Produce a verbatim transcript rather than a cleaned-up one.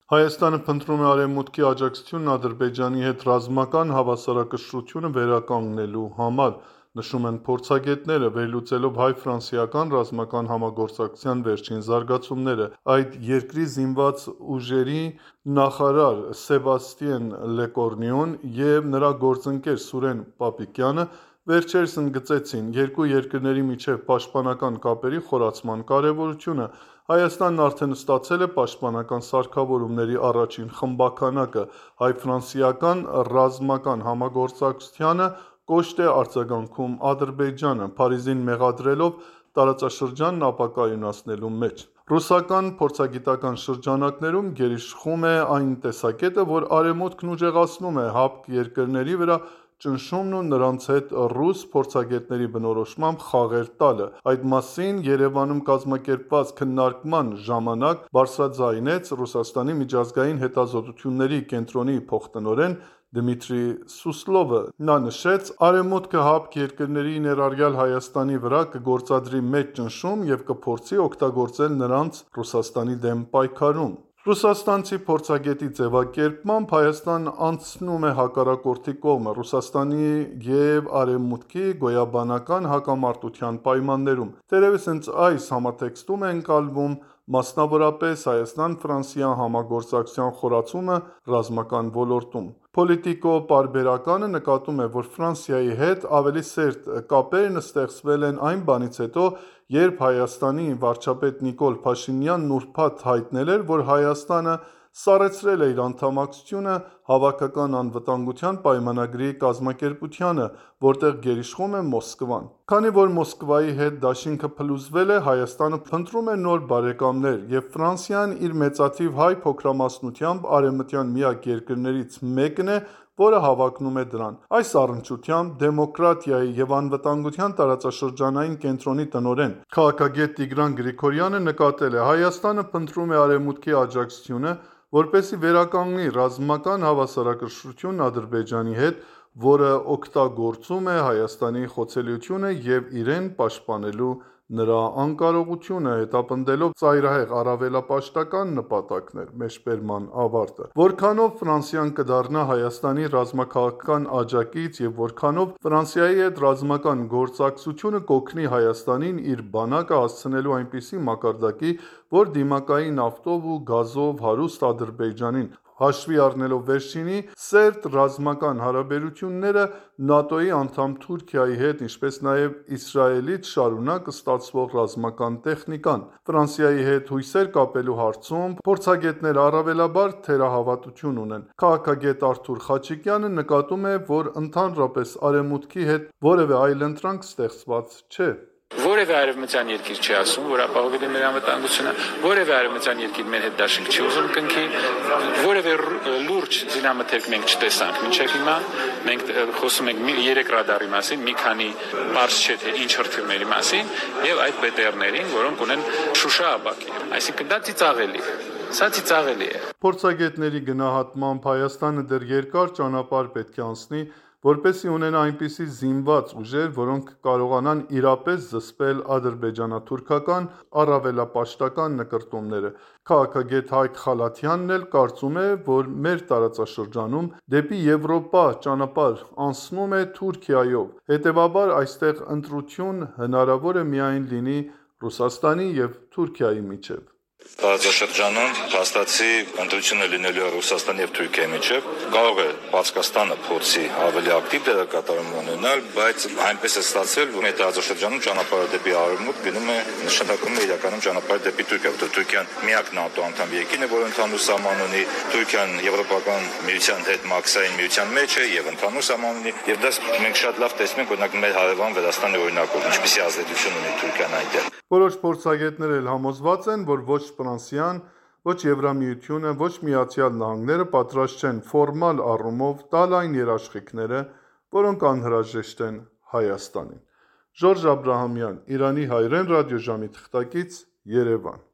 Հայաստանը փնտրում է Արևմուտքի աջակցությունն Ադրբեջանի հետ ռազմական հավասարակշռությունը վերականգնելու համար, նշում են փորձագետները, վերլուծելով հայ-ֆրանսիական ռազմական համագործակցության վերջին զարգացումները։ Այդ երկրի զինված ուժերի նախարար Սեբաստիեն Լեկորնյոն և նրա գործընկեր Սուրեն Պապիկյանը վերջերս ընդգծեցին երկու երկրների միջև պաշտպանական կապերի խորացման կարևորությունը։ Հայաստանն արդեն ստացել է պաշտպանական սարքավորումների առաջին խմբաքանակը։ Հայ-ֆրանսիական ռազմական համագործակցությանը կոշտ է արձագանքում Ադրբեջանը, Փարիզին մեղադրելով տարածաշրջանն ապակայունացնելու մեջ։ Ռուսական փորձագիտական շրջանակներում գերիշխում է այն տեսակետը, որ Արևմուտքն ուժեղացնում է ՀԱՊԿ երկրների վրա ճնշումն ու նրանց հետ ռուս փորձագետների բնորոշմամբ խաղեր տալը։ Այդ մասին Երևանում կազմակերպված քննարկման ժամանակ բարձրաձայնեց Ռուսաստանի միջազգային հետազոտությունների կենտրոնի փոխտնօրեն Դմիտրի Սուսլովը։ Նա նշեց. «Արևմուտքը ՀԱՊԿ երկրների, ներառյալ Հայաստանի վրա կգործադրի մեծ ճնշում և կփորձի օգտագործել նրանց Ռուսաստանի դեմ պայքարում»։ Ռուսաստանցի փորձագետի ձևակերպմամբ Հայաստանն անցնում է հակառակորդի կողմը Ռուսաստանի և Արևմուտքի գոյաբանական հակամարտության պայմաններում։ Թերևս հենց այս համատեքստում է ընկալվում մասնավորապես Հայաստան-Ֆրանսիա համագործակցության խորացումը ռազմական ոլորտում։ Պոլիտիկո պարբերականը նկատում է, որ Ֆրանսիայի հետ ավելի սերտ կապերն ստեղծվել են այն բանից հետո, երբ Հայաստանի վարչապետ Նիկոլ Փաշինյանն ուրբաթ հայտնել էր, որ Հայաստանը սառեցրել է իր անդամակցությունը Հավաքական անվտանգության պայմանագրի կազմակերպությանը, որտեղ գերիշխում է Մոսկվան։ Քանի որ Մոսկվայի հետ դաշինքը փլուզվել է, Հայաստանը փնտրում է նոր բարեկամներ, և Ֆրանսիան իր մեծաթիվ հայ փոքրամասնությամբ արևմտյան միակ երկրներից մեկն է, որը հավակնում է դրան։ Այս առնչությամբ Դեմոկրատիայի և անվտանգության տարածաշրջանային կենտրոնի տնօրեն, քաղաքագետ Տիգրան Գրիգորյանը նկատել է. «Հայաստանը փնտրում է Արևմուտքի աջակցությունը, որպեսզի վերականգնի ռազմական հավասարակշռությունն Ադրբեջանի հետ, որը օգտագործում է Հայաստանի խոցելիությունը և իրեն պաշտպանելու նրա անկարողությունը՝ հետապնդելով ծայրահեղ առավելապաշտական նպատակներ»։ Մեջբերման ավարտը։ Որքանով Ֆրանսիան կդառնա Հայաստանի ռազմաքաղաքական աջակից և որքանով Ֆրանսիայի հետ ռազմական գործակցությունը կօգնի Հայաստանին իր բանակը հասցնելու այնպիսի մակարդակի, որ դիմակայի նավթով ու գազով հարուստ Ադրբեջանին, հաշվի առնելով վերջինի սերտ ռազմական հարաբերությունները ՆԱՏՕ-ի անդամ Թուրքիայի հետ, ինչպես նաև Իսրայելից շարունակ ստացվող ռազմական տեխնիկան։ Ֆրանսիայի հետ հույսեր կապելու հարցում փորձագետները առավելաբար թերահավատություն ունեն։ Քաղաքագետ Արթուր Խաչիկյանը նկատում է, որ ընդհանրապես Արևմուտքի հետ որևէ այլընտրանք ստեղծված չէ։ Որևէ արևմտյան երկիր չի ասում, որ ապահովել է մեր անվտանգությունը, որևէ արևմտյան երկիր մեր հետ դաշինք չի ուզում կնքի, որևէ լուրջ զինամթերք մենք չտեսանք մինչև հիմա։ Մենք խոսում ենք երեք ռադարի մասին, մի քանի պարզ չէ թե ինչ հրթիռների մասին եւ այդ բե տե էրներին, որոնք ունեն Շուշա ապակի։ Այսինքն դա ծիծաղելի է։ Սա ծիծաղելի է։ Փորձագետների գնահատմամբ Հայաստանը դեռ երկար ճանապարհ պետք է անցնի, որպեսզի ունենա այնպիսի զինված ուժեր, որոնք կարողանան իրապես զսպել ադրբեջանա-թուրքական առավելապաշտական նկրտումները։ Քաղաքագետ Հայկ Խալաթյանն էլ կարծում է, որ մեր տարածաշրջանում դեպի Եվրոպա ճանապարհ անցնում է Թուրքիայով, հետևաբար այստեղ ընտրություն հնարավոր է միայն լինի Ռուսաստանի և Թուրքիայի միջև։ Տարածաշրջանում փաստացի ընտրությունը լինելու է Ռուսաստանի և Թուրքիայի միջև։ Կարող է Պարսկաստանը փորձի ավելի ակտիվ դերակատարում ունենալ, բայց այնպես է ստացվել, որ մեր տարածաշրջանում ճանապարհը դեպի արևմուտք գնում է, նշանակում է իրականում ճանապարհը դեպի Թուրքիա, որտեղ Թուրքիան միակ ՆԱՏՕ անդամ երկիրն է, որ ընդհանուր սահման ունի, Թուրքիան Եվրոպական միության հետ մաքսային միության մեջ է և ընդհանուր սահման ունի, և դա մենք շատ լավ տեսնում ենք, օրինակ մեր հարևան Վրաստանի օրինակով, ինչպիսի ազդեցություն ունի Թուրքիան այնտեղ։ Որոշ փորձագետներ էլ համոզված են, որ ոչ Ֆրանսիան, ոչ Եվրամիությունը, ոչ Միացյալ Նահանգները պատրաստ չեն ֆորմալ առումով տալ այն երաշխիքները, որոնք անհրաժեշտ են Հայաստանին։ Ժորժ Աբրահամյան, Իրանի հայրեն ռադիոժամի թղթակից, Երևան։